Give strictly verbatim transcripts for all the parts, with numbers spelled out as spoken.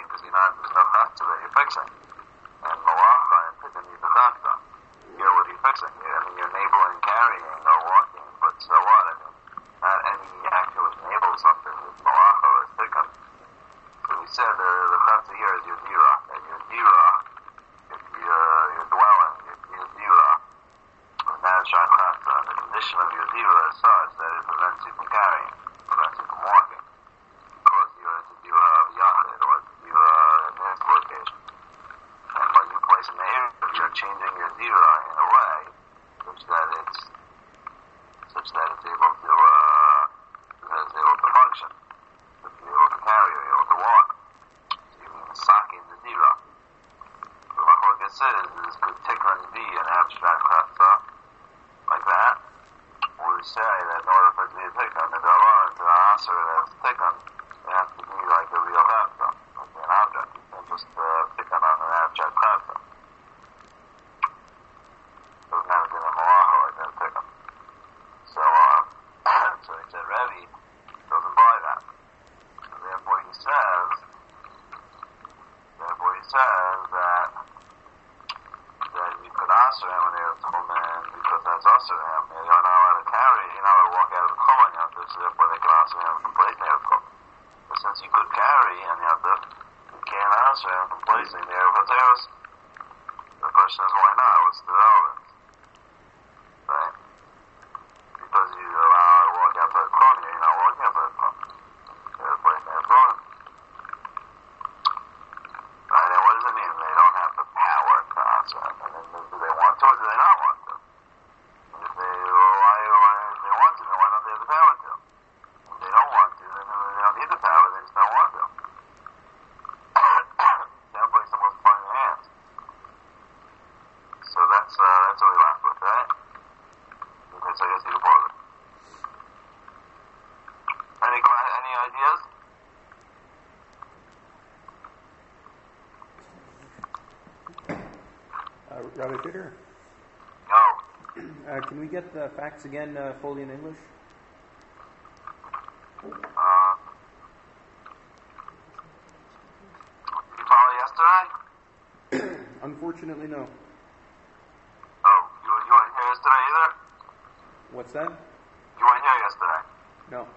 because you're not, there's no chafta that you're fixing. And malacha and pidyon need the chafta. You know, what are you fixing? You, I mean, you're enabling carrying or walking, but so what? I mean, not any action would enable something with malacha or pidyon. So we said uh, the chafta here is your dira, and your dira, your, your, your dwelling, your, your dira, and that is shayach chafta. And the condition of your dira is such that it prevents you from carrying, prevents you from walking, because you're a dira of yachid or a dira in this location. And when you place an area, you're changing your dira in a way such that it's such that it's able to uh, that it's able to function, to be able to carry, or able to walk. So you mean saki the dira. So my whole guess is this could tikran be an abstract chafta like that, or we say that in order for it to be a tikran, the davar and the answer that's tikran, it has to be like a real chafta, like an object. You can't just uh, tikran on an abstract chafta. It doesn't have to be a malacha like that tikran. So, uh, so he said, Rebbe doesn't buy that. And therefore he says, therefore he says that, that you could answer him when they're tchumen, because that's answer him. You're not allowed to carry, you're not allowed to walk out of the tchumen, so therefore they can answer him from placing near the tchumen. But since you could carry, and you have to, you can't answer him from placing near the tchumen. The question is, why not? What's the relevance? Right? Because you're allowed to walk out by the tchumen, you're not walking out by the tchumen. You're a place near the tchumen. Right, and what does it mean? They don't have the power to answer him. And then do they want to, or do they not want to? And if they, well, why, why, if they want to, then why don't they have the power to? If they don't want to, then they don't need the power, they just don't want to. They don't place someone's point in their hands. So that's, uh, that's what we left with, right? Okay, so I guess you can pause it. Any, any ideas? Uh, Rabbi Peter? No. Uh, can we get the facts again, uh, fully in English? Uh, did you follow yesterday? Unfortunately, no. Oh, you, you weren't here yesterday either? What's that? You weren't here yesterday? No.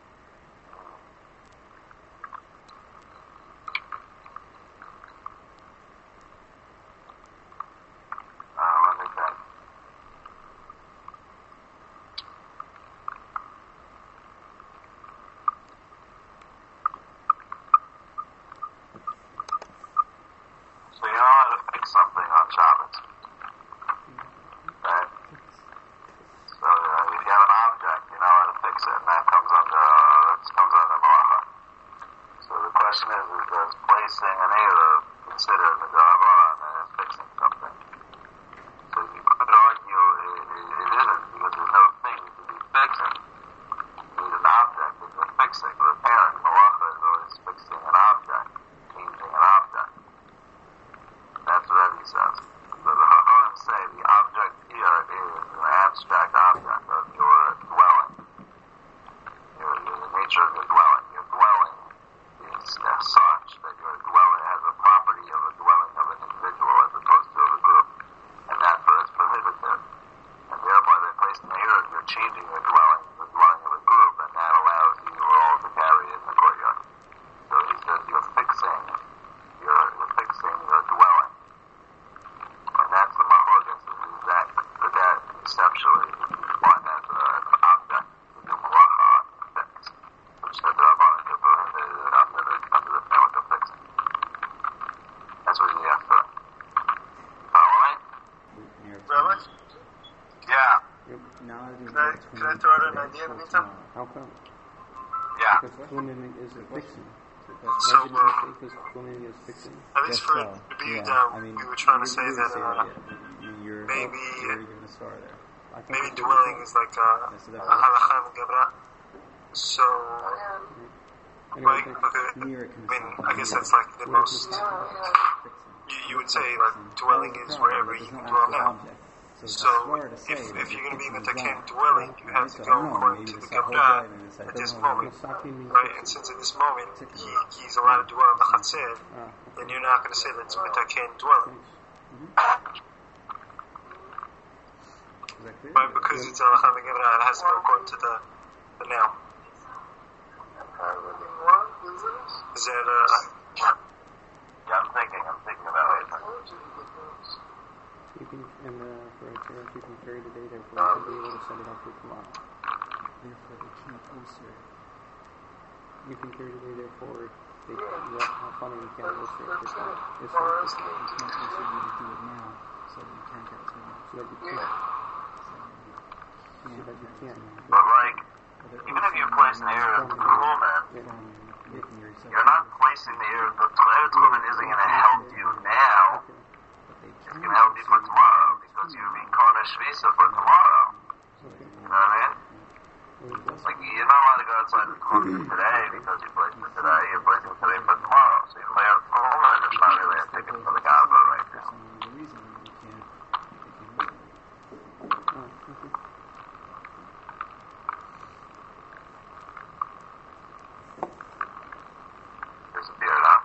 How come? Yeah. Because twining is fixing. So, uh, because twining is fixing. At least for so. Rabbi Yeah. Yehuda, I mean, we were trying to you- say you that say uh, that, yeah. You're, maybe you're going to start there. I thought maybe that's dwelling what is like a Yes, so a that's halacha and gebra. So, Anyway, right? thanks. Okay. near it I mean, can I guess that's like the most. You, you would say like dwelling is wherever you can dwell now. So, So, it's to say if, that if you're the going to be kitchen is metaken wrong. dwelling, you have So to I go don't know, according maybe to the it's a whole Gemara drive and it's like, at this doesn't know moment. Masaki means Right, and fixing. since at this moment he, he's allowed to dwell in the Chatzir, Ah, then you're not going to say that it's metaken dwelling. thanks. Is that clear? Right, because it's a Halacha Gemara, it has to go according to the, the now. Is that, uh, Yeah, I'm thinking, I'm thinking about it. You can, and uh, for a chair, you can carry the day there for you to be able to set it up for tomorrow. Therefore, they can't also. You can carry the day there for they, you have fun and you can't go straight. It's not, it's not, You can't also need to do it now, so that you can't get to it. so that you can't, so that you can't. But like, even if you place an ear of Tchumen, Making yourself you're not placing the ear of the Tchumen isn't going to help you now. Okay. but they It's can going to help you for tomorrow because you're being Kodesh Visa for tomorrow. Okay. You know what I mean? Like, you're not allowed to go outside the Tchumen today because you placed it today. You're placing it today for tomorrow. So you play out Tchumen, it's not really a ticket for the Gava right now. some of the reason you can't. You can Oh, okay. Disappeared, huh?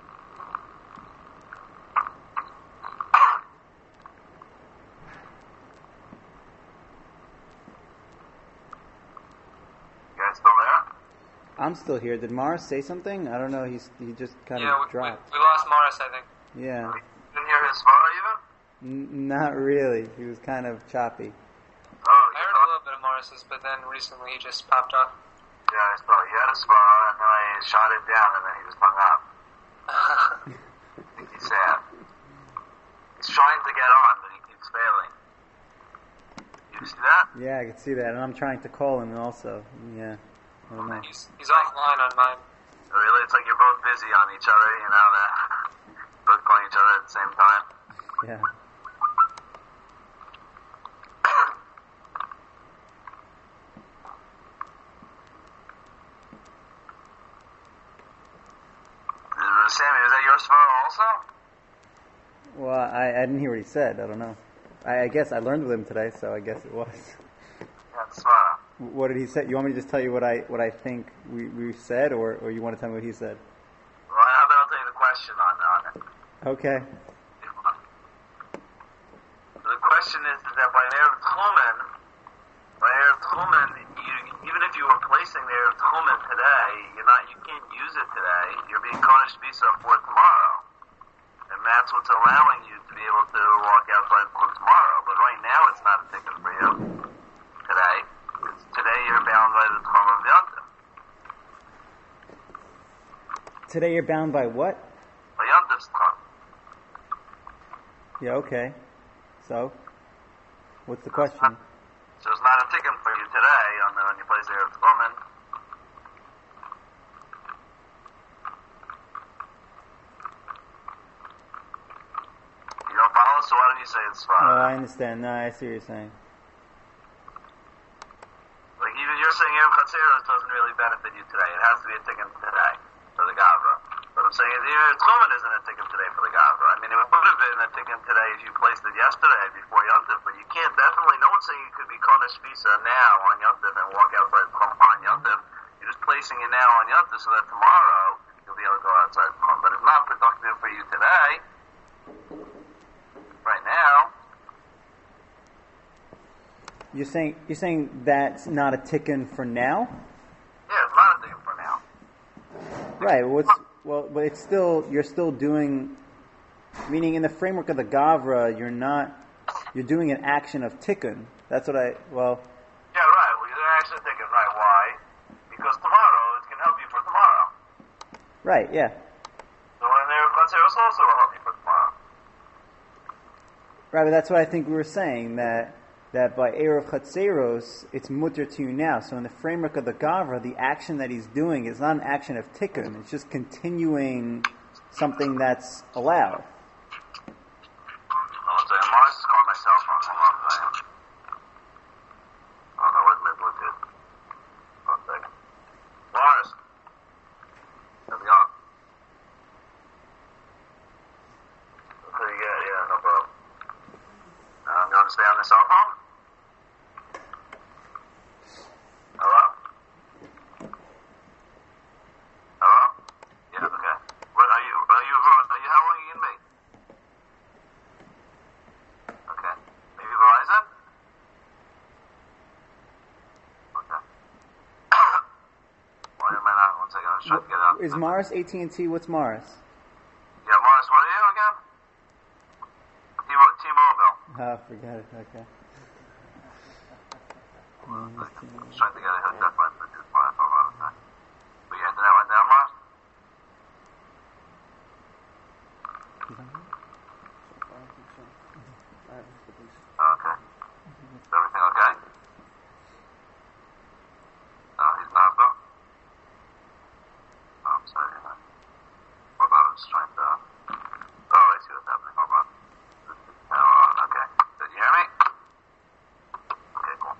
You guys still there? I'm still here. Did Mars say something? I don't know. He's he just kind Yeah, of we, we, dropped. we lost Morris, I think. Yeah, You didn't hear his svara even? N- not really. He was kind of choppy. Oh, I you heard a thought, little bit of Morris's, but then recently he just popped off. yeah, I saw he had a svara and then I shot it down and then he just hung up. I think he's sad. He's trying to get on, but he keeps failing. You see that? Yeah, I can see that, and I'm trying to call him also. Yeah, I don't know. he's he's offline on mine. Really, it's like you're both busy on each other, you know, that both calling each other at the same time. Yeah. Uh, Sammy, is that your svara also? Well, I, I didn't hear what he said. I don't know. I, I guess I learned with him today, so I guess it was. Yeah, it's svara. What did he say? You want me to just tell you what I what I think we, we said, or, or you want to tell me what he said? Well, how about I'll tell you the question on, on it. Okay. The question is, is that by Erev Tchumen, by Erev Tchumen, you, even if you were placing the Erev Tchumen today, you're not, you can't use it today. You're being Kodesh Visa for tomorrow. And that's what's allowing you to be able to walk outside for tomorrow. But right now, it's not a ticket for you. Today. It's, today you're bound by the Tchum of Yontif. Today you're bound by what? By Yontif's Tchum. Yeah. Okay. So, what's the question? So it's not a ticket for you today on the, when you place the Erev Tchumen. You don't follow, so why don't you say it's fine? Oh, I understand. No, I see what you're saying. Like even you're saying Erev Chatzeros doesn't really benefit you today. It has to be a ticket today for the Gavra. But I'm saying the Erev Tchumen isn't a ticket today for the Gavra. I mean, it would have been a ticket today if you placed it yesterday before Yontif, but you can't definitely, no one's saying you could be Kodesh Visa now on Yontif and walk outside on Yontif. You're just placing it now on Yontif so that tomorrow you'll be able to go outside the But it's not productive for you today. Right now. You're saying you're saying that's not a tikkun for now, Yeah, it's not a ticket for now. right? What's well, but it's still you're still doing, meaning in the framework of the Gavra, you're not you're doing an action of tikkun. That's what I well. Yeah, right. Well, you're actually thinking, right, why? Because tomorrow it's going to help you for tomorrow. Right. Yeah. So when they're Chatzeros also will help you for tomorrow. Right, but that's what I think we were saying, that that by Erev Chatzeros, it's mutter to you now. So in the framework of the Gavra, the action that he's doing is not an action of tikkun. It's just continuing something that's allowed. One second. Mars is calling my cell phone. Hold on a second. I don't know where's my Bluetooth. One second. Mars. How's it going? Okay, yeah, yeah, no problem. Uh, I'm going to stay on this second. I'm just trying to get out. Is Morris A T and T? What's Morris? Yeah, Morris, what are you again? T- T-Mobile. Oh, forget it. Okay. I'm just trying to get a headset by Bluetooth phone for a moment. But your internet went down, Morris? Okay. Is everything okay? No, he's not, though? Oh, I'm sorry. Hold on, I'm just trying to... Oh, I see what's happening. Hold on. Hold on, okay. Did you hear me? Okay, cool.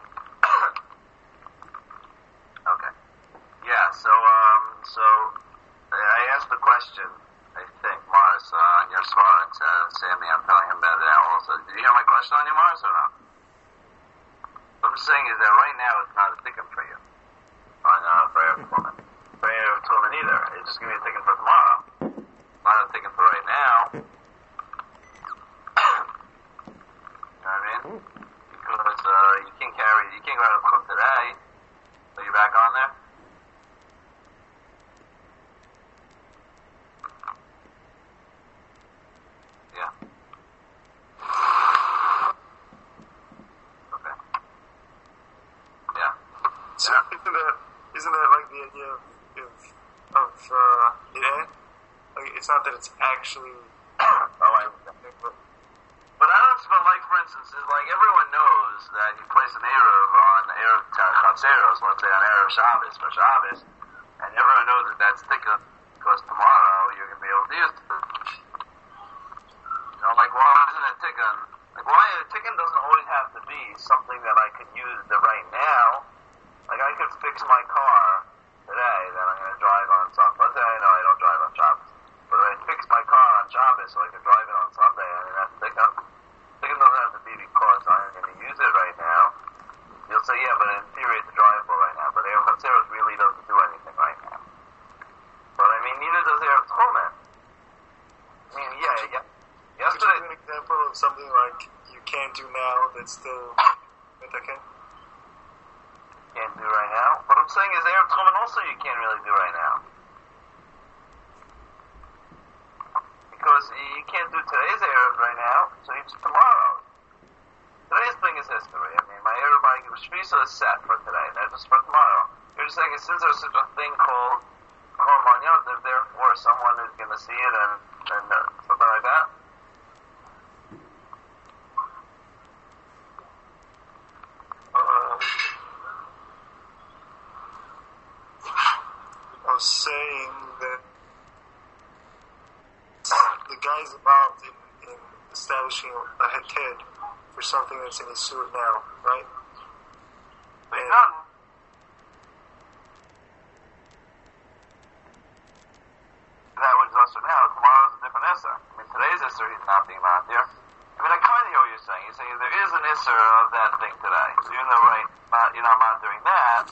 Okay. Yeah, so, um, so, I asked the question, I think, Mars, uh, on your response, uh, Sammy, I'm telling him about it now also. Did you hear my question on you, Mars, or not? What I'm saying is that right now it's not a ticket for you. On, uh, for Erev Tolman. For Erev Tolman either. It's just gonna be a ticket for tomorrow. Not a ticket for right now. You know what I mean? Because, uh, you can't carry, you can't go out of club today. Are you back on there? Yeah. Okay. Yeah. So isn't that isn't that like the idea of of, of uh, the end? Like it's not that it's actually. Oh, I. But I don't. But like for instance, is like everyone knows that you place an Erev on Erev Chatzeros, let's say on Erev Shabbos for Shabbos, and everyone knows that that's tikkun because tomorrow you're gonna be able to use it. You know, like why isn't it tikkun? Like why a tikkun doesn't always have to be something that I could use the right now. Like I could fix my car today that I'm gonna drive on Sunday. Let's say I know I don't drive on Shabbos, but if I fix my car on Shabbos so I can drive it on Sunday, I mean that's tikkun. Tikkun doesn't have to be because I'm gonna use it right now. You'll say yeah, but in theory it's drivable right now. But Erev Chatzeros really doesn't do anything right now. But I mean neither does Erev Tolman. I mean yeah, yeah. Could you Yesterday. give an example of something like you can't do now that's still okay? Can't do right now. What I'm saying is Erev Tolman also you can't really do right now. Because you can't do today's Erev right now, so it's tomorrow. Today's thing is history. I mean, my Erev Ba'Giv Shvisa is set for today, not just for tomorrow. You're just saying, since there's such a thing called Korban Yontif, therefore someone is going to see it and, and uh, something like that. Uh, I was saying that the guys involved in, in establishing a head for something that's in his suit now, right? They've And done. That was also now. Tomorrow's a different Isser. I mean, today's Isser, he's not being out there. I mean, I kind of hear what you're saying. You're saying there is an Isser of that thing today. So you're in the right, not, you're not not doing that.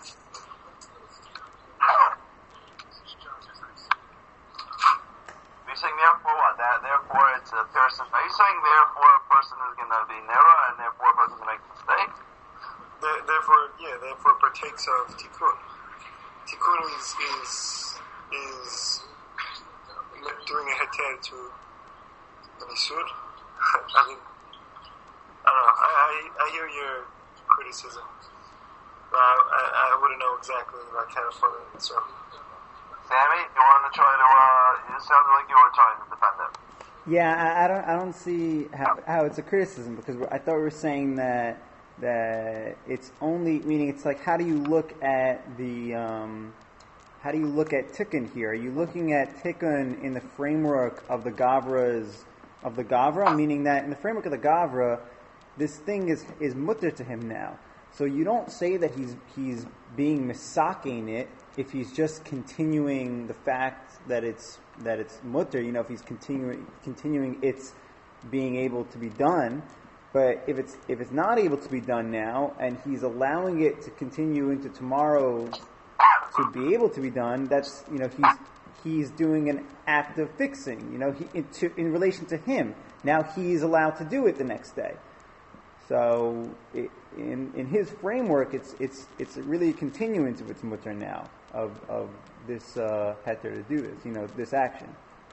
You're saying therefore what? That therefore it's a person. Are you saying therefore a person is going to be Nera and therefore a person is going to make a mistake? th- therefore, yeah, therefore partakes of tikkun. Tikkun is is is doing a heter to an isur. I mean, I don't know. I, I I hear your criticism, but I I, I wouldn't know exactly like how to follow it. So Sammy, you wanted to try to, uh, it sounded like you were trying to defend it. Yeah, I, I don't, I don't see how, how it's a criticism because we're, I thought we were saying that that it's only meaning it's like how do you look at the um, how do you look at tikkun here? Are you looking at tikkun in the framework of the gavras of the gavra, meaning that in the framework of the gavra, this thing is is mutter to him now. So you don't say that he's he's being misaking it if he's just continuing the fact that it's that it's mutter. You know, if he's continuing continuing its being able to be done. But if it's if it's not able to be done now, and he's allowing it to continue into tomorrow to be able to be done, that's you know he's he's doing an act of fixing. You know, he in, to, in relation to him. Now he's allowed to do it the next day. So it, in in his framework, it's it's it's really a continuance of its mutter now of of this uh, heter to do this, you know, this action.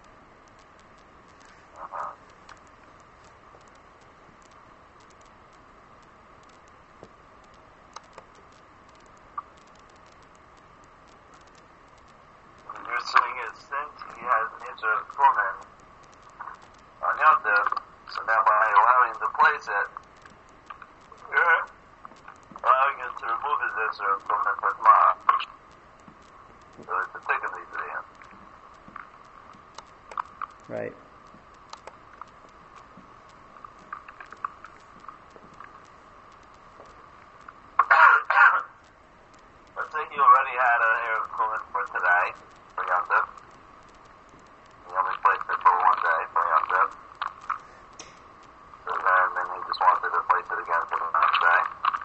You're saying is since he has an Isser of Tchumen on Yontif, so now by allowing him to place it, you're allowing him to remove his Isser of Tchumen for tomorrow. So it's a ticket to the end. Right. Let's say he already had an air of Tchumen for today, for Yontif. He only placed it for one day, for Yontif. So then, then he just wanted to place it again for the next day.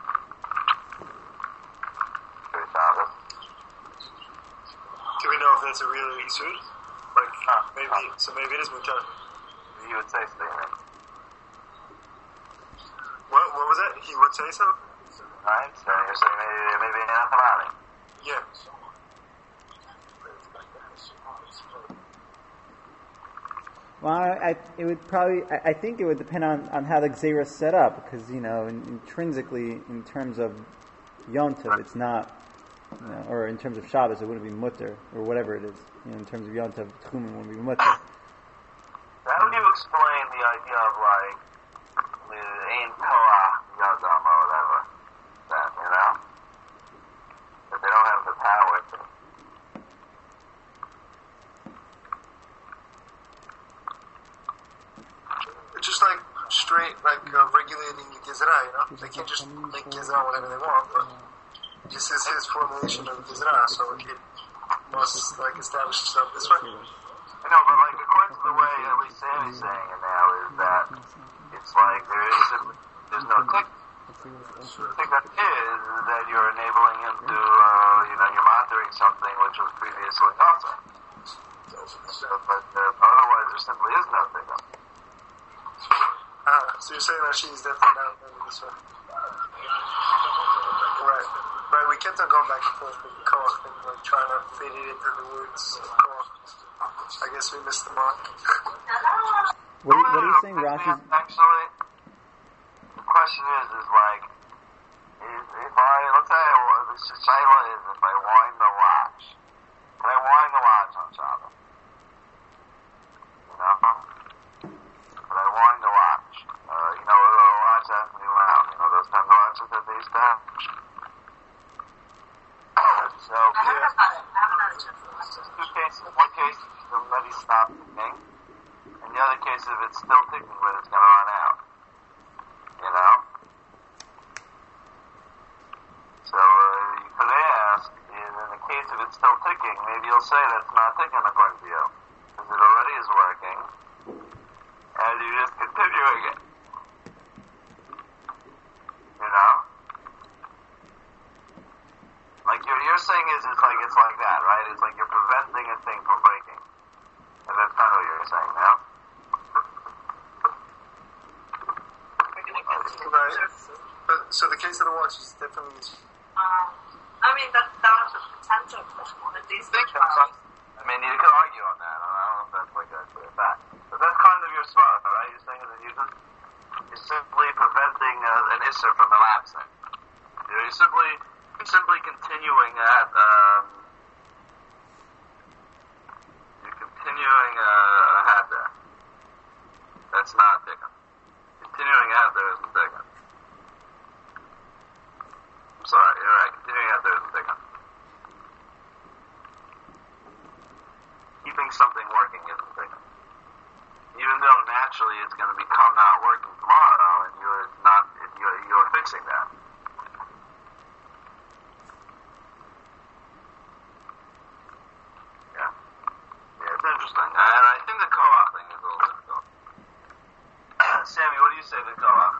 For Shabbos. Do we know if that's a real Isur? Like, Huh. maybe, so maybe it is Mutar. You would say statement. What, what was that? He would say so? Right? So you're saying maybe, maybe half an hour. Yeah. Well, I, I, it would probably. I, I think it would depend on, on how the Gzeira is set up, because you know, in, intrinsically, in terms of Yontiv, it's not, you know, or in terms of Shabbos, it wouldn't be mutter or whatever it is. You know, in terms of Yontiv, Tchumen wouldn't be mutter. How do you explain the idea of like the Ein Koach Yadam or whatever? That, you know? That they don't have the power to. It's just like straight, like uh, regulating Gezerah, you know? They can't just make Gezerah whatever they want, but this is his formulation of Gezerah, so it must like establish itself this way. I know, but like according to the way at least Sammy's saying it now is that it's like there is a, there's no tick. The thing that is is that you're enabling him to, uh, you know, you're monitoring something which was previously also. So, but uh, otherwise there simply is no tick. Ah, so you're saying that she's definitely not moving this way. Right. Right, we kept on going back and forth with the Koach thing, like trying to fit it into the words of Koach. I guess we missed the mark. What are, what are you saying, Rashi's? Actually, the question is, is like, if, if I, let's say, the Shaila is if I wind the watch, can I wind the watch on Shabbos? You know? Can I wind the watch? Uh, you know, the watch has to be wound. You know, those kind of watches that they used to have? So, here's two cases. One case is already stopped ticking, and the other case if it's still ticking, but it's going to run out. You know? So, uh, you could ask, is in the case if it's still ticking, maybe you'll say that's not ticking according to you, because it already is working, and you're just continuing it. You know? Like you're, you're saying is it's like it's like that, right? It's like you're preventing a thing from breaking. And that's kind of what you're saying now. Right. But, so the case of the watch is definitely... Um, I mean, that, that was a potential question. At least think about it. I mean, you could argue on that. I don't know if that's like actually a fact. But that's kind of your smart, right? You're saying that you just, you're simply preventing uh, an Isser from elapsing. You're simply, you're simply continuing at, um, you're continuing a, a hat there. That's not taken. Continuing a hat there isn't taken. I'm sorry, you're right. Continuing a hat there isn't taken. Keeping something working isn't taken. Even though naturally it's going to become not working tomorrow, and you're not, you're, you're fixing that. Yeah. Yeah, it's interesting. And I think the co-op thing is a little difficult. Sammy, what do you say to the co-op?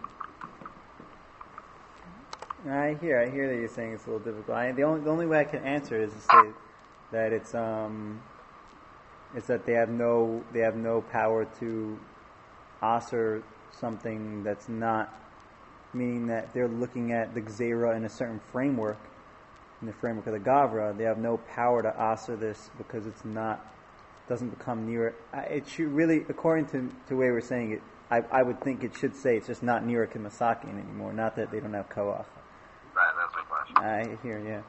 I hear, I hear that you're saying it's a little difficult. I, the only, the only way I can answer is to say that it's um, it's that they have no, they have no power to author something that's not meaning that they're looking at the Gzeira in a certain framework, in the framework of the Gavra. They have no power to answer this because it's not, doesn't become near. It should really, according to, to the way we're saying it, I, I would think it should say it's just not near Kimasakin anymore, not that they don't have Koach. Right, that's my question. I hear, yeah.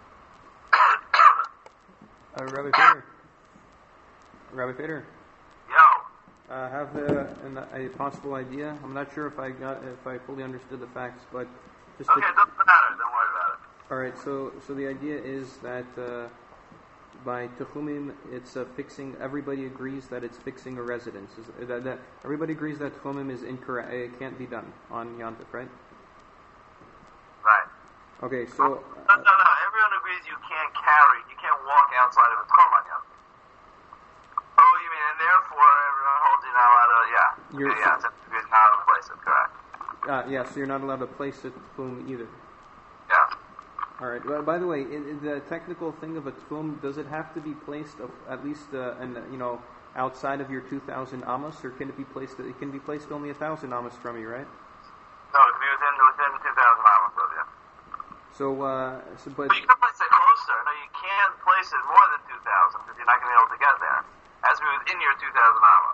Uh, Rabbi Peter. Rabbi Peter. Yo. I uh, have a, an, a possible idea. I'm not sure if I got if I fully understood the facts, but just Okay, to, it doesn't matter. Don't worry about it. all right. So so the idea is that uh, by Techumim, it's uh, fixing. Everybody agrees that it's fixing a residence. Is, that, that everybody agrees that Techumim is incorrect. It can't be done on Yantif, right? Right. Okay. So No, no, no. Everyone agrees you can't carry, you can't walk outside of a Tchum on Yom. Oh, you mean, and therefore everyone holds you not allowed to, yeah. You're- Okay, yeah, so you're not allowed to place it, correct. uh, yeah. So you're not allowed to place a Techum either. Yeah. All right. Well, by the way, in, in the technical thing of a tefum, does it have to be placed of, at least, uh, and you know, outside of your two thousand amos, or can it be placed? It can be placed only a thousand amos from you, right? No, it could be within, within two thousand miles of you. So, uh, so but But you can place it closer. No, you can't place it more than two thousand because you're not going to be able to get there. It has to be within your two thousand miles.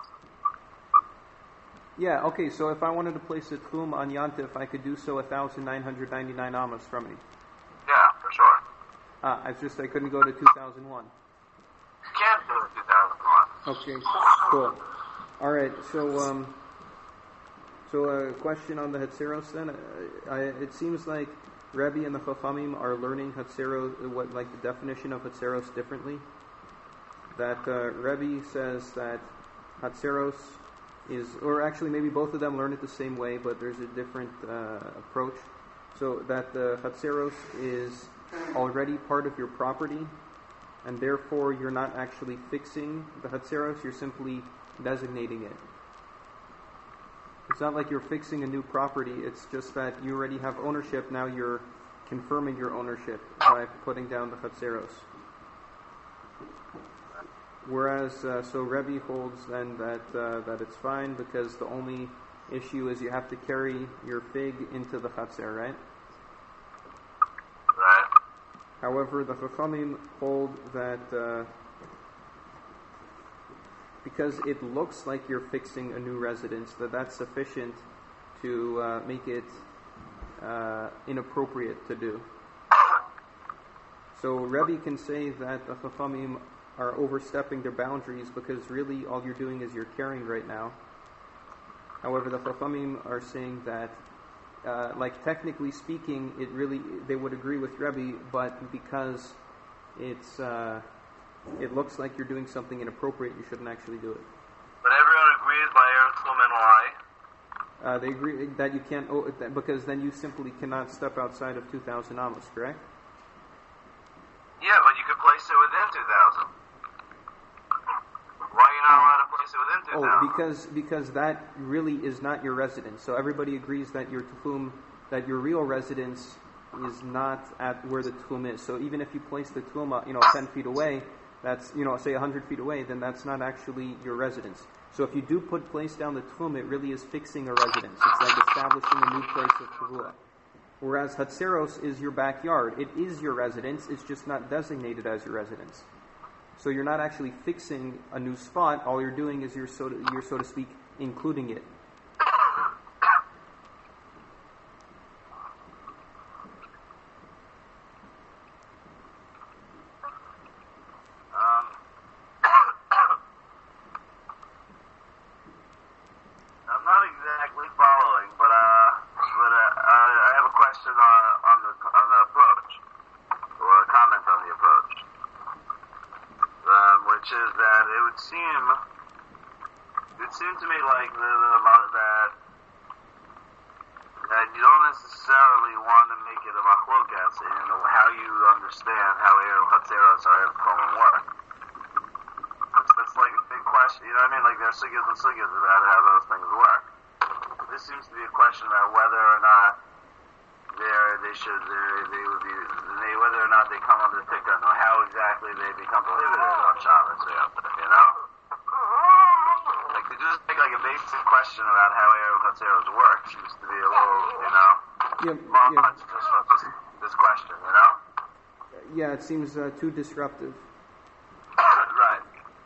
yeah, okay. So if I wanted to place a tefum on Yantif, I could do so a thousand nine hundred ninety nine amos from me. Yeah, for sure. Ah, it's just I couldn't go to two thousand one. You can't do it two thousand one. Okay, cool. All right, so um, so a question on the Hatzeros then. Uh, I, it seems like Rebbe and the Chachamim are learning Hatzeros, what like the definition of Hatzeros differently. That uh, Rebbe says that Hatzeros is, or actually maybe both of them learn it the same way, but there's a different uh, approach. So that the Hatzeros is already part of your property, and therefore you're not actually fixing the Hatzeros, you're simply designating it. It's not like you're fixing a new property, it's just that you already have ownership, now you're confirming your ownership by putting down the Hatzeros. Whereas, uh, so Rebbe holds then that uh, that it's fine because the only issue is you have to carry your fig into the Chatzer, right? Right. However, the Chachamim hold that uh, because it looks like you're fixing a new residence, that that's sufficient to uh, make it uh, inappropriate to do. So Rebbe can say that the Chachamim are overstepping their boundaries because really all you're doing is you're carrying right now. However, the Chachamim are saying that Uh, like technically speaking, it really they would agree with Rebbe, but because it's uh, it looks like you're doing something inappropriate, you shouldn't actually do it. But everyone agrees by Eretz and why? Uh, they agree that you can't oh, that, because then you simply cannot step outside of two thousand amos, correct? Yeah, but you could place it within two thousand. Why are you not allowed to place it within two thousand? Oh, because because that really is not your residence. So everybody agrees that your tefum, that your real residence is not at where the tefum is. So even if you place the tefum, you know, ten feet away, that's, you know, say a hundred feet away, then that's not actually your residence. So if you do put place down the tefum, it really is fixing a residence. It's like establishing a new place of tefillah. Whereas Hatzeros is your backyard. It is your residence. It's just not designated as your residence. So you're not actually fixing a new spot. All you're doing is you're so to, you're so to speak including it. Um, I'm not exactly following, but uh, but uh, I have a question on on the on the approach, or a comment on the approach. Um, which is that it would seem, it would seem to me like the, the, that that you don't necessarily want to make it a machlokas in how you understand how Erev Hatzeros or Erev Kohen work. That's, that's like a big question, you know what I mean? Like there are sugyas and sugyas about how those things work. This seems to be a question about whether or not There, they should, they would be, they, whether or not they come under tikkun, or how exactly they become prohibited on Shabbos, you know? Like, to just make like a basic question about how Erev Hatzeros work seems to be a little, you know, Yeah, much yeah. just for this, this question, you know? Yeah, it seems uh, too disruptive. Right.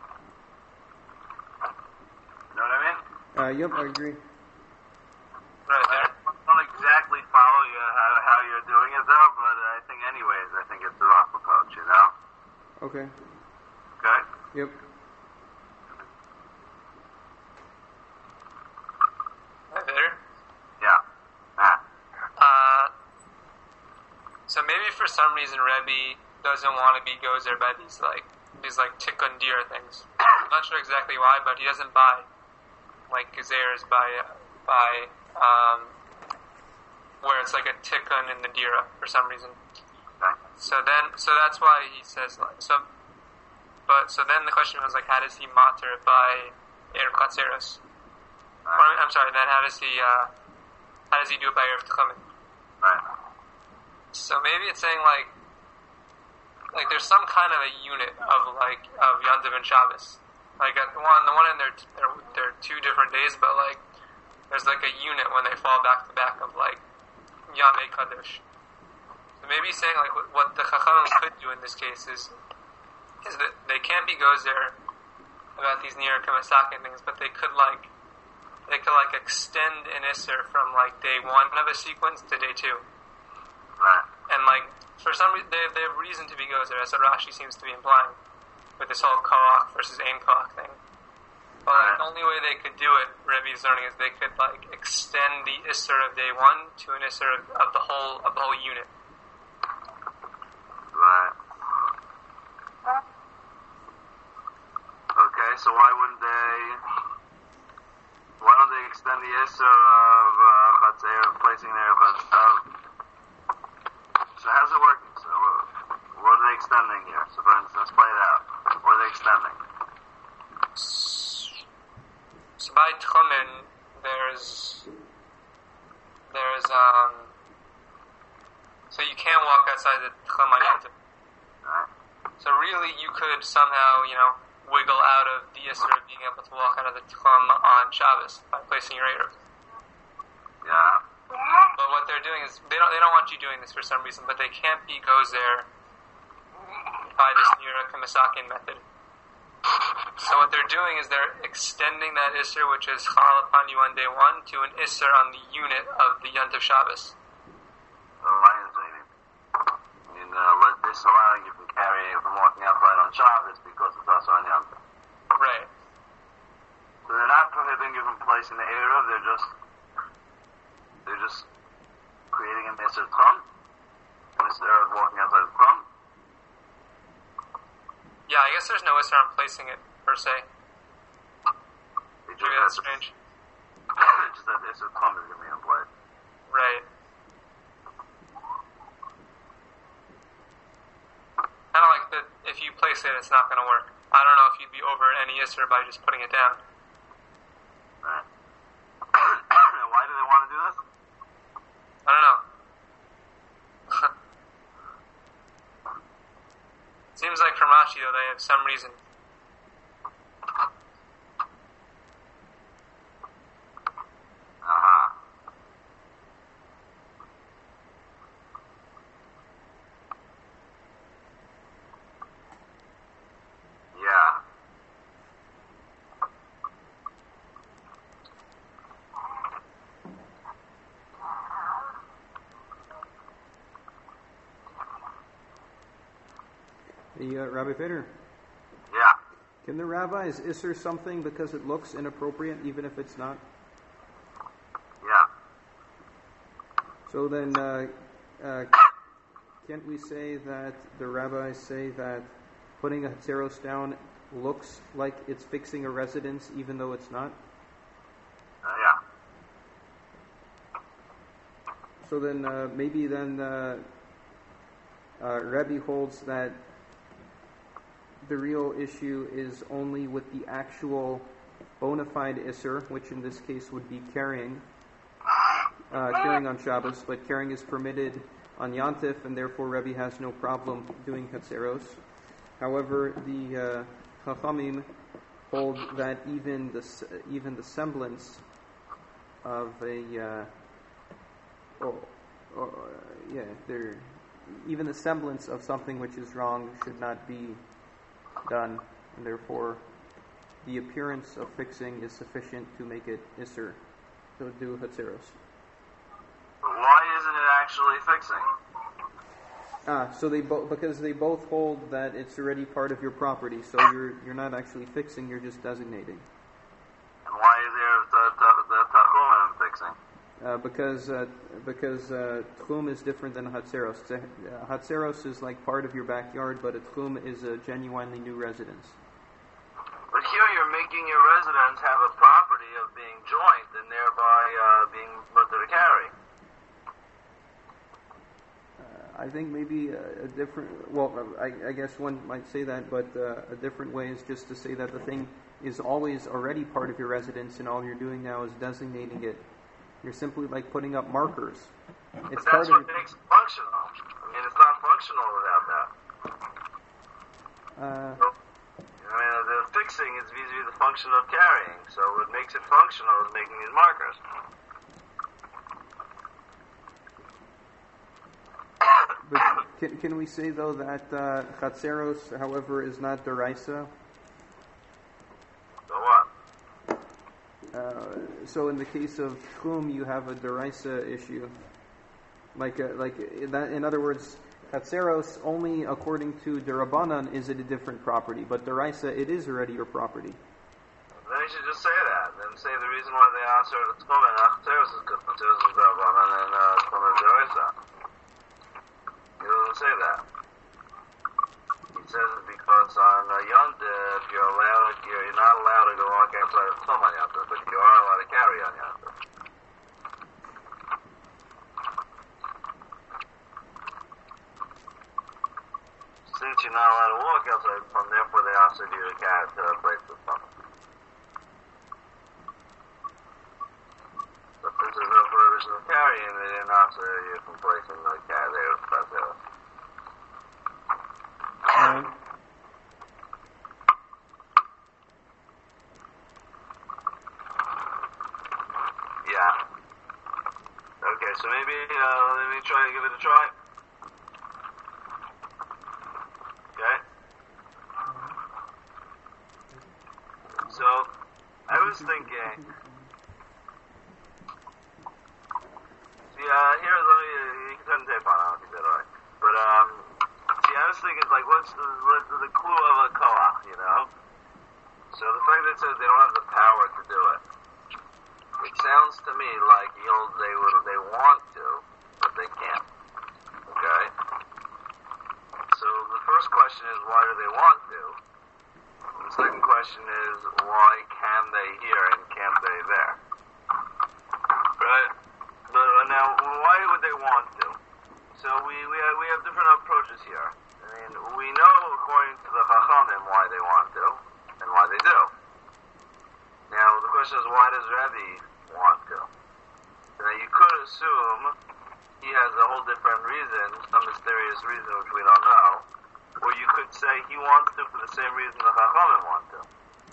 You know what I mean? Uh, yep, I agree. Right I there. don't exactly follow you how, how you're doing it though, but I think anyways, I think it's the rough approach, you know? Okay. Okay? Yep. Right there. Yeah. Ah. Uh, so maybe for some reason Rebbe doesn't want to be gozer by these like these like tikkun dir things. I'm not sure exactly why, but he doesn't buy like gezeirs by by um, where it's like a tikkun in the dira for some reason. Okay. So then, so that's why he says like so. But so then the question was like, how does he mater by erev chatzeros? Or, I'm sorry. Then how does he uh, how does he do it by erev tchumen? Right. So maybe it's saying like, like there's some kind of a unit of like of Yom Tov and Shabbos. Like at the one, the one in there, they're, they're two different days, but like there's like a unit when they fall back to back of like Yamei Kadosh. So maybe he's saying like what, what the Chachamim could do in this case is is that they can't be gozer about these near Kamasakin things, but they could like they could like extend an Isser from like day one of a sequence to day two. Right. And like, for some reason, they, they have reason to be gozer, as Rashi seems to be implying, with this whole koach versus ein koach thing. But like, the only way they could do it, Rebbe is learning, is they could like extend the Isser of day one to an Isser of, of the whole of the whole unit. Right. Okay, so why wouldn't they? Why don't they extend the Isser of uh, Chatzer, placing there of uh, so how's it working? So uh, what are they extending here? So for instance, play it out. What are they extending? So by Tchumen, there's there's um so you can't walk outside the Tchum on Yom Tov. Right. So really, you could somehow, you know, wiggle out of the Isser of being able to walk out of the Tchum on Shabbos by placing your Erev. Yeah. But what they're doing is they don't they don't want you doing this for some reason, but they can't be gozer by this Nira Kamasakin method. So what they're doing is they're extending that Isser, which is Chal upon you on day one, to an Isser on the unit of the Yom Tov Shabbos. So why is it? You know, let this allowing you from carrying from walking outside on Shabbos because it's also on Yom Tov. Right. So they're not prohibiting you from placing the Erev, they're just they're just creating an Isser Tchum, an Isser of walking outside the Tchum. Yeah, I guess there's no Isser on placing it, per se. They just Maybe that's have strange. to- just that the Isser Tchum is going to be in play. Right. Kind of like that, if you place it, it's not going to work. I don't know if you'd be over any Isser by just putting it down. Right. Why do they want to do this? I don't know. Seems like from Rashi, though, they have some reason. Uh-huh. Yeah. Hey, uh, Rabbi Feder, Yeah. can the rabbis isser something because it looks inappropriate, even if it's not? Yeah. So then, uh, uh, can't we say that the rabbis say that putting a hatzeros down looks like it's fixing a residence, even though it's not? Uh, yeah. So then, uh, maybe then uh, uh, Rebbe holds that the real issue is only with the actual bona fide isser, which in this case would be carrying, uh, carrying on Shabbos, but carrying is permitted on Yantif, and therefore Rebbe has no problem doing Hatzeros. However, the uh, Chachamim hold that even the even the semblance of a uh, oh, or, uh, yeah, they're even the semblance of something which is wrong should not be done, and therefore the appearance of fixing is sufficient to make it Isser, to do Hatzeros. But why isn't it actually fixing? Ah, so they both because they both hold that it's already part of your property, so you're you're not actually fixing, you're just designating. And why is there the the, the tachum in fixing? Uh, because uh, because uh, tchum is different than hatzeros. Uh, hatzeros is like part of your backyard, but a tchum is a genuinely new residence. But here you're making your residence have a property of being joint and thereby uh, being mutter to carry. Uh, I think maybe a, a different. Well, I, I guess one might say that, but uh, a different way is just to say that the thing is always already part of your residence, and all you're doing now is designating it. You're simply like putting up markers. It's but part that's of what your, makes it functional. I mean, it's not functional without that. Uh, so, I mean, the fixing is vis-a-vis the function of carrying. So what makes it functional is making these markers. but can, can we say though that uh, Chatzeros, however, is not Deraisa? So what? Uh, so in the case of Tchum, you have a Deraisa issue. Like, a, like that. In other words, Chatzeros only according to Derabanan is it a different property, but Deraisa it is already your property. Then you should just say that. Then say the reason why they asked her to Tchum and Chatzeros is because Chatzeros is Derabanan and Tchum is Deraisa. He doesn't say that. He says it because on uh, Yom Tov you're allowed, you're, you're not allowed to go walk outside of Tchum on Yom Tov, but you are allowed to carry on Yom Tov. Since you're not allowed to walk outside from, therefore they asked you to carry to a place of Tchum. But since there's no prohibition of carrying, they didn't answer you from placing the carry there with Chatzeros. Right. Yeah. Okay, so maybe uh, let me try to give it a try. Okay. So I was thinking. See, uh, here, let me. You can turn the tape on. I don't think that's alright. But um. See, I was thinking, like, what's the, what's the clue of a koach, you know? So the fact that it says they don't have the power to do it, it sounds to me like you know, they would, they want to, but they can't. Okay? So the first question is, why do they want to? And the second question is, why can they here and can't they there? Right? But now, why would they want to? So we we have, we have different approaches here. I mean, we know according to the Chachamim why they want to and why they do. Now the question is, why does Rebbe want to? Now you could assume he has a whole different reason, some mysterious reason which we don't know, or you could say he wants to for the same reason the Chachamim want to.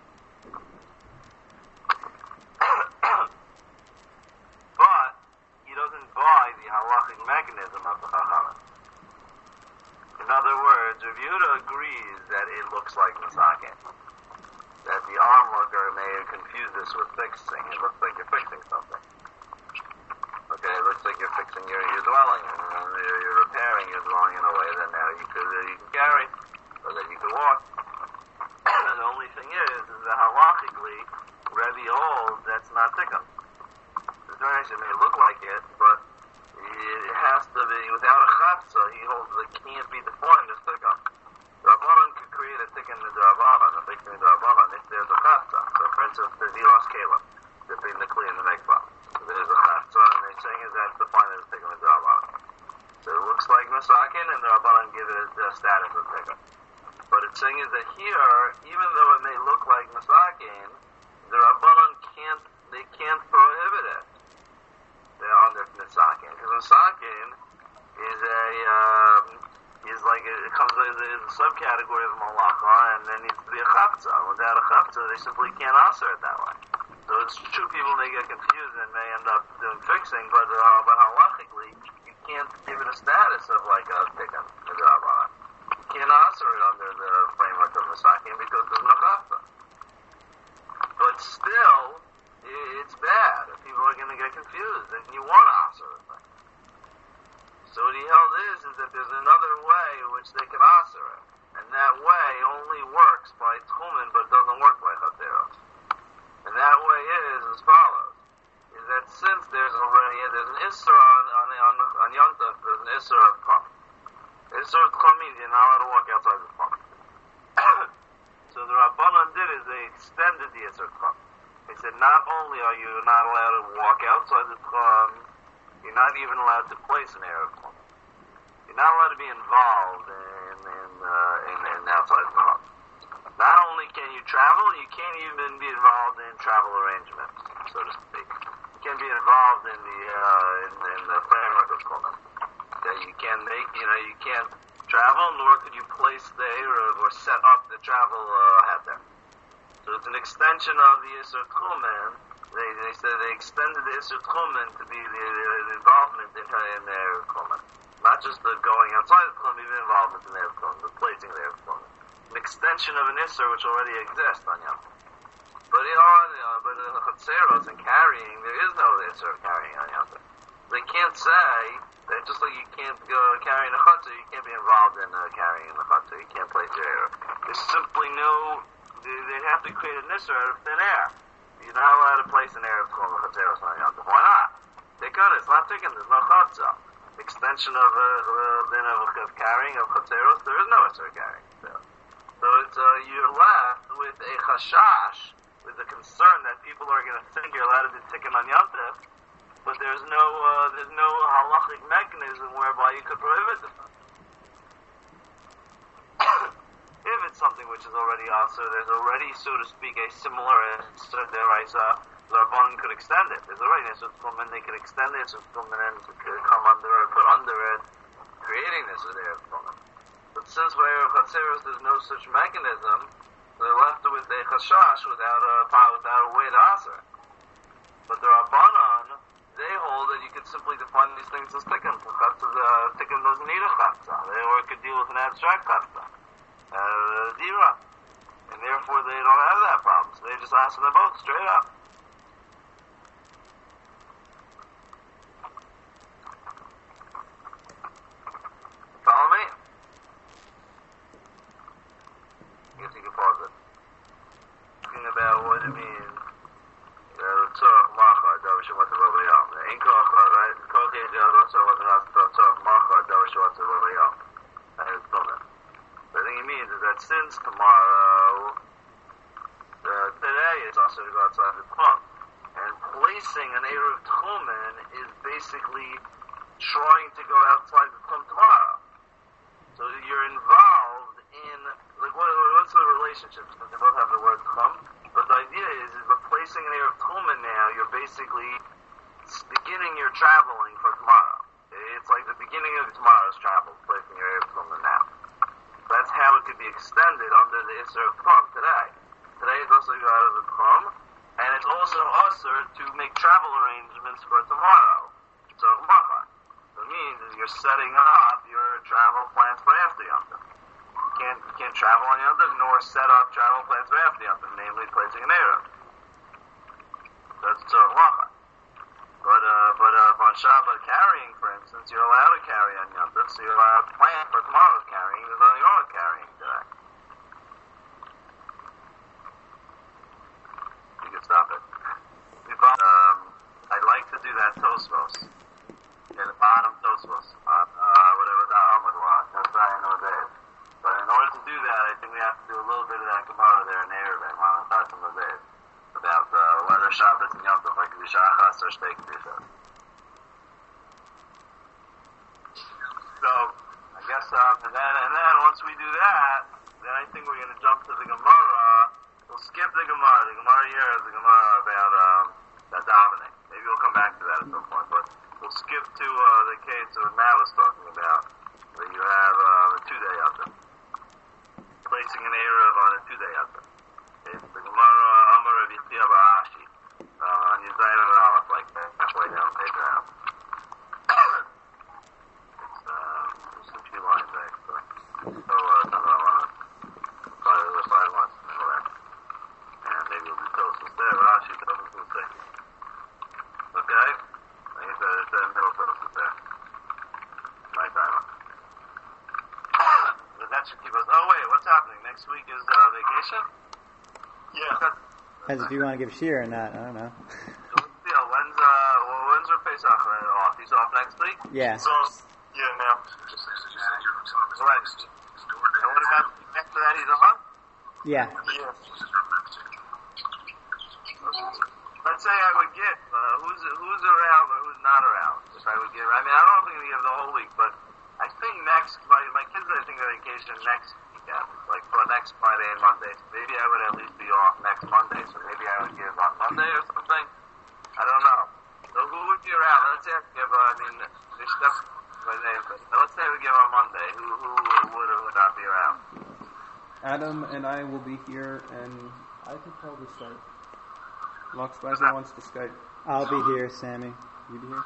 But he doesn't buy the halachic mechanism of the Chachamim. In other words, Rav Yehuda agrees that it looks like Masakin. That the onlooker may confuse this with fixing. It looks like you're fixing something. Okay, it looks like you're fixing your, your dwelling, and you're, you're repairing your dwelling in a way that now you could uh, you can carry, or that you could walk. The only thing is, is that halachically, Rebbe holds that's not tikkun. The direction may look like it, but it has to be without a chatzah. He holds that it can't be defined as tikkun. Rabbanan could create a tikkun in the Rabbanan, a fixing in the Rabbanan, if there's a chatzah. So, for instance, the Vilas Kela, dipping the kli in the mikvah. So there's a chatzah, and they're saying is that's defined as tikkun in the Rabbanan. So it looks like Masakin, and the Rabbanan give it the status of tikkun. But it's saying is that here, even though it may look like Masakin, the Rabbanan can't, they can't prohibit it. They're under Masakin. Because Masakin is a, um, is like, a, it comes as a, a subcategory of Malacha, and there needs to be a Chapza. Without a Chapza, they simply can't answer it that way. So it's true, people may get confused and may end up doing fixing, but, uh, but halachically, you can't give it a status of like a tikkun, a drabanan. You can't answer it under the framework of Masakin because there's no chafta. But still, it's bad. People are going to get confused, and you want to answer the thing. So what he held is, is that there's another way in which they can answer it. And that way only works by Tchumen, but doesn't work by Chateros. And that way is as follows. Is that since there's already, there's an Isser on, on, on, on Yom Tov, there's an Isser of Tchum. Isser of Tchum means you're not allowed to walk outside the Tchum. So the Rabbanan did is they extended the Isser of Tchum. They said not only are you not allowed to walk outside the Tchum, you're not even allowed to place an Erev Tchum. You're not allowed to be involved in, in, uh, in, in outside the Tchum. Not only can you travel, you can't even be involved in travel arrangements, so to speak. You can't be involved in the uh, in, in the framework of Tchumen. Okay, you can't make, you know, you can't travel, nor could you place there or, or set up the travel uh, hat there. So it's an extension of the Isser Tchumen. They they said they extended the Isser Tchumen to be the, the involvement in, in their Tchumen, not just the going outside of Tchumen, even involvement in their Tchumen, the placing their Tchumen. An extension of an Isser which already exists on Yom Tov. But in on, uh, but in the Chatzeros and carrying, there is no Isser of carrying on Yom Tov. They can't say that just like you can't go carrying a Chatzah, you can't be involved in uh, carrying the Chatzah. You can't place your Erev. There's simply no. They, they have to create an Isser out of thin air. You're not allowed to place an Erev called the Chatzeros on Yom Tov. Why not? They could. It's not taken. There's no Chatzah. Extension of uh, then of, of carrying of Chatzeros. There is no Isser carrying. So. So it's, uh, you're left with a chashash, with the concern that people are going to think you're allowed to do tikkun on Yom Tov, but there's no uh, there's no halachic mechanism whereby you could prohibit them. If it's something which is already also, there's already, so to speak, a similar Isser deraisa, the Rabbanan could extend it. There's already an Isser Tchumen, they could extend the Isser Tchumen and come under or put under it, creating this Isser Tchumen. But since we're Chatzeros, there's no such mechanism, they're left with a chashash without a without a way to answer it. But the Rabbanan, they hold that you could simply define these things as tikkun. Uh, tikkun doesn't need a chatzah, or it could deal with an abstract chatzah, uh, dira, and therefore they don't have that problem. So they just answer them both straight up. Follow me? I guess you can pause it. Talking about what it means. Tzorach macha, davar shemata v'avayam. Ein kocha, right? Kocha yediyah tzorach v'avayam, tzorach macha, davar shemata v'avayam. That is Tchumen. The thing he means is that since tomorrow, uh, today is also to go outside the Tchum. And placing an Erev Tchumen is basically trying to go outside the Tchum tomorrow. So you're involved in, like, what, what's the relationship? Because they both have the word Tchum. But the idea is, is by placing an Erev Tchumen now, you're basically beginning your traveling for tomorrow. It's like the beginning of tomorrow's travel, placing your Erev Tchumen now. That's how it could be extended under the Isser of Tchum today. Today it's also go out of the Tchum, and it's also usher to make travel arrangements for tomorrow. So, Macha. So it means is you're setting up your travel plans for after Yom Tov. You can't, you can't travel on Yom Tov, nor set up travel plans for after Yom Tov, namely placing an Erev. That's Tzorach Macha. But, uh, but, uh, on Shabbat carrying, for instance, you're allowed to carry on Yom Tov, so you're allowed to plan for tomorrow's carrying, there's nothing wrong with carrying today. You can stop it. Um, I'd like to do that Tosfos. In the bottom Tosfos, on, uh, whatever the Amud was, that's I know there. But in order to do that, I think we have to do a little bit of that Gemara there in Erevin, on the top of the day, about, uh, whether Shabbos and Yom Tov are Kedusha Achas or Shtei Kedushas. So, I guess, um, and then, and then once we do that, then I think we're going to jump to the Gemara. We'll skip the Gemara. The Gemara here is the Gemara about, um, that davening. Maybe we'll come back to that at some point, but we'll skip to, uh, the case that Matt was talking about, where you have, uh, a two-day Yom placing an Erev on a two-day Yom Tov. It's the Gemara, Amar Rav Yitzchak Ba'ashi, uh, on Yizayim and Aleph, like that, halfway down, page down. next week is uh, vacation? Yeah. As if you want to give Shir or not, I don't know. So what's the deal? When's, uh, well, when's our Pesach off? He's off next week? Yeah. So, yeah, now. Right. And what about after that he's on? Yeah. Yeah. Let's say I would get, uh, who's who's around or who's not around, if I would give. I mean, I don't know if I'm going to give the whole week, but I think next, my, my kids, I think, are on vacation next weekend, like for next Friday and Monday. So maybe I would at least be off next Monday, so maybe I would give on Monday or something. I don't know. So who would be around? Let's say I would give, uh, I mean, there's stuff by name, but let's say we give on Monday. Who, who would or would not be around? Adam and I will be here, and I could probably start. Locksbizer wants to Skype. I'll be here, Sammy. You be here?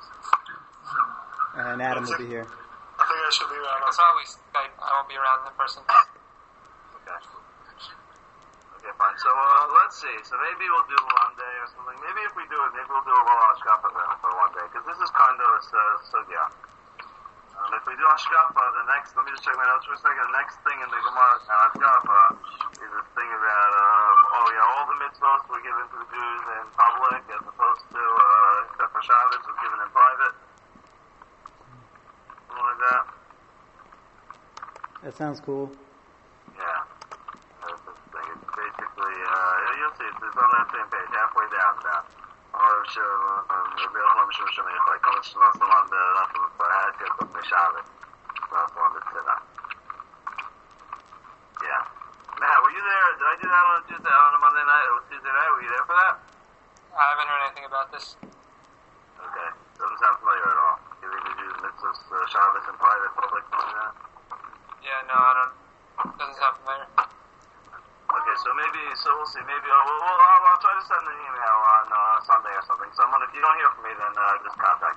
And Adam will be here. I think I should be around. I'll probably Skype. I won't be around in person. Okay. Okay, fine. So, uh, let's see. So maybe we'll do Monday or something. Maybe if we do it, maybe we'll do a little Ashkafa then for one day, because this is kind of a uh, sugya. Um, if we do Ashkafa, the next, let me just check my notes for a second. The next thing in the Gemara on Ashkafa is this thing about, um, oh yeah, all the mitzvahs were given to the Jews in public as opposed to, uh, except for Shabbos was given in private. Something like that. That sounds cool. Yeah. That's the thing. It's basically, uh, you'll see, it's, it's on that same page, halfway down now. Or sure, um, Rabbi Yochanan Shur Shemich, like, how much lost on the, nothing for Hadkes of the Shabbos. Not on the Tzedakah. Yeah. Matt, were you there? Did I do that on a Tuesday, on a Monday night, or Tuesday night? Were you there for that? I haven't heard anything about this. Okay. Doesn't sound familiar at all. Giving the Jews mitzvahs, uh, Shabbos in private, public, something like that? Yeah, no, I don't. Doesn't sound familiar. Okay, so maybe, so we'll see. Maybe I'll, we'll, I'll, I'll try to send an email on uh, Sunday or something. Someone, if you don't hear from me, then uh, just contact